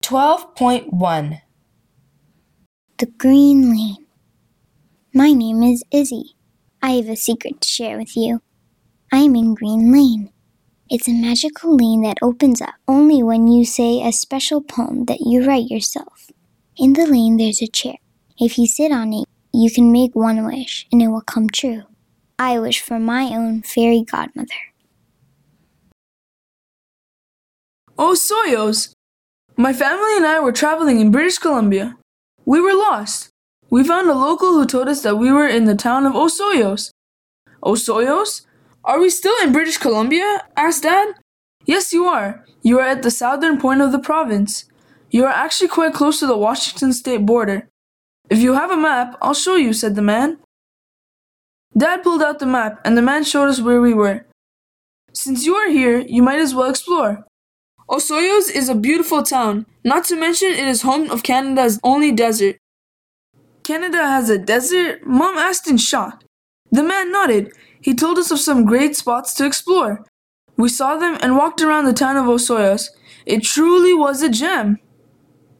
12.1 The Green Lane. My name is Izzy. I have a secret to share with you. I'm in Green Lane. It's a magical lane that opens up only when you say a special poem that you write yourself. In the lane there's a chair. If you sit on it, you can make one wish and it will come true. I wish for my own fairy godmother. Osoyos! My family and I were traveling in British Columbia. We were lost. We found a local who told us that we were in the town of Osoyos. Osoyos? Are we still in British Columbia? Asked Dad. Yes, you are. You are at the southern point of the province. You are actually quite close to the Washington state border. If you have a map, I'll show you, said the man. Dad pulled out the map, and the man showed us where we were. Since you are here, you might as well explore. Osoyos is a beautiful town, not to mention it is home of Canada's only desert. Canada has a desert? Mom asked in shock. The man nodded. He told us of some great spots to explore. We saw them and walked around the town of Osoyos. It truly was a gem.